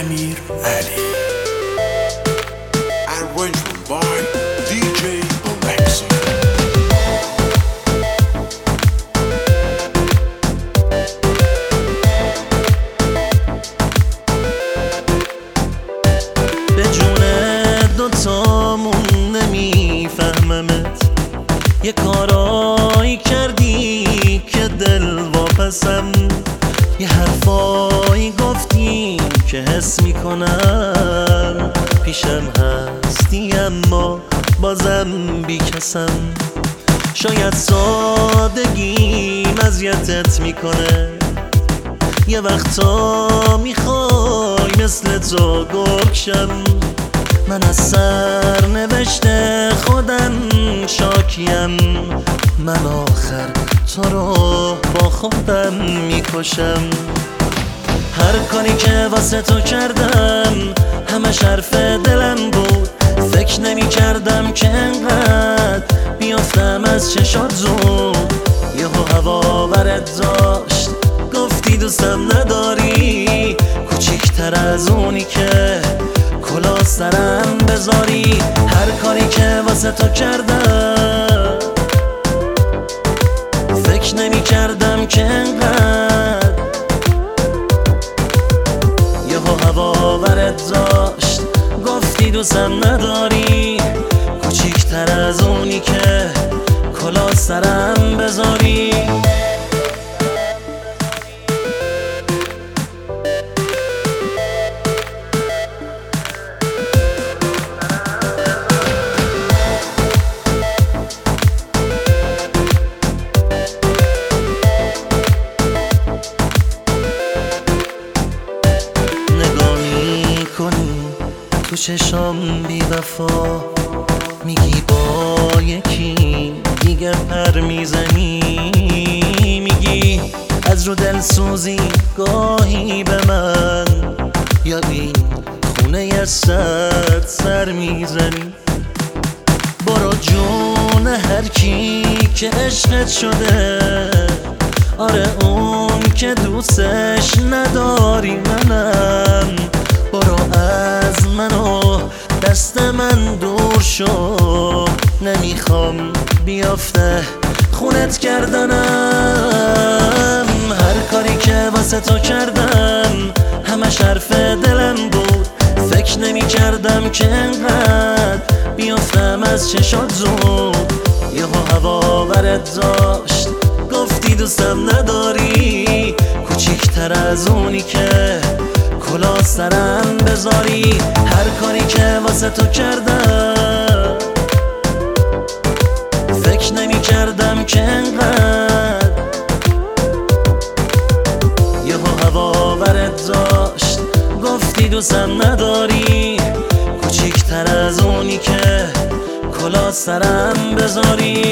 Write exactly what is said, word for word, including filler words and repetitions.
امیر علی. Arrangement by دی جی Alexi. به جون دوتامون نمیفهممت، یه کارایی کردی که دل واپسم، یه حرفایی گفتی که حس میکنم پیشم هستی اما بازم بیکسم. شاید سادگیم اذیتت میکنه، یه وقتا میخوای مثل تو گرگشم. من از سرنوشت خودم شاکیم، من آخر تو رو با خودم میکشم. هر کاری که واسه تو کردم همش حرف دلم بود، فکر نمی کردم که انقدر بیافتم از چشات زود. یهو هوا برت داشت گفتی دوستم نداری، کوچیکتر از اونی که کلاه سرم بذاری. هر کاری که واسه تو کردم فکر نمی کردم که انقدر یهو هوا برت داشت گفتی دوستم نداری، کوچیکتر از اونی که کلاه سرم بذاری. تو چشام بی وفا میگی با یکی دیگه پر میزنی، میگی از رو دل سوزی گاهی به من، یا این خونه یه سر سر میزنی. برو جون هر کی که عشقت شده، آره اون که دوستش نداری منم. برو از من و دست من دور شو، نمیخوام بیافته خونت کردنم. هر کاری که واسه تو کردم همش حرف دلم بود، فکر نمی کردم که انقدر بیافتم از چشات زود. یهو هوا برت داشت گفتی دوستم نداری، کوچیکتر از اونی که کلاه سرم بذاری. هر کاری که واسه تو کردم فکر نمی کردم که انقدر یهو هوا برت داشت گفتی دوستم نداری، کوچیکتر از اونی که کلاه سرم بذاری.